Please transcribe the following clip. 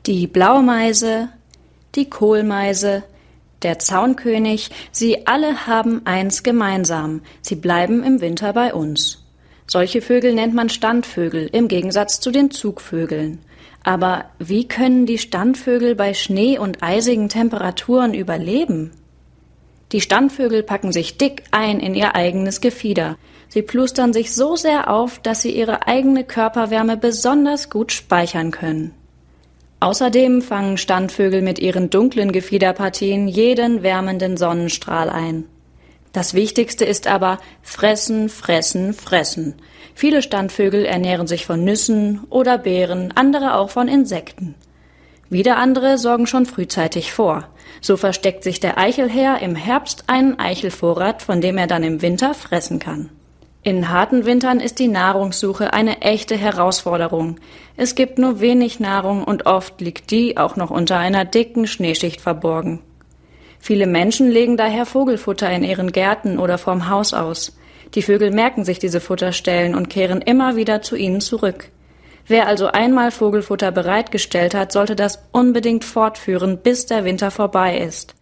Die Blaumeise, die Kohlmeise, der Zaunkönig, sie alle haben eins gemeinsam, sie bleiben im Winter bei uns. Solche Vögel nennt man Standvögel, im Gegensatz zu den Zugvögeln. Aber wie können die Standvögel bei Schnee und eisigen Temperaturen überleben? Die Standvögel packen sich dick ein in ihr eigenes Gefieder. Sie plustern sich so sehr auf, dass sie ihre eigene Körperwärme besonders gut speichern können. Außerdem fangen Standvögel mit ihren dunklen Gefiederpartien jeden wärmenden Sonnenstrahl ein. Das Wichtigste ist aber fressen, fressen, fressen. Viele Standvögel ernähren sich von Nüssen oder Beeren, andere auch von Insekten. Wieder andere sorgen schon frühzeitig vor. So versteckt sich der Eichelhäher im Herbst einen Eichelvorrat, von dem er dann im Winter fressen kann. In harten Wintern ist die Nahrungssuche eine echte Herausforderung. Es gibt nur wenig Nahrung und oft liegt die auch noch unter einer dicken Schneeschicht verborgen. Viele Menschen legen daher Vogelfutter in ihren Gärten oder vorm Haus aus. Die Vögel merken sich diese Futterstellen und kehren immer wieder zu ihnen zurück. Wer also einmal Vogelfutter bereitgestellt hat, sollte das unbedingt fortführen, bis der Winter vorbei ist.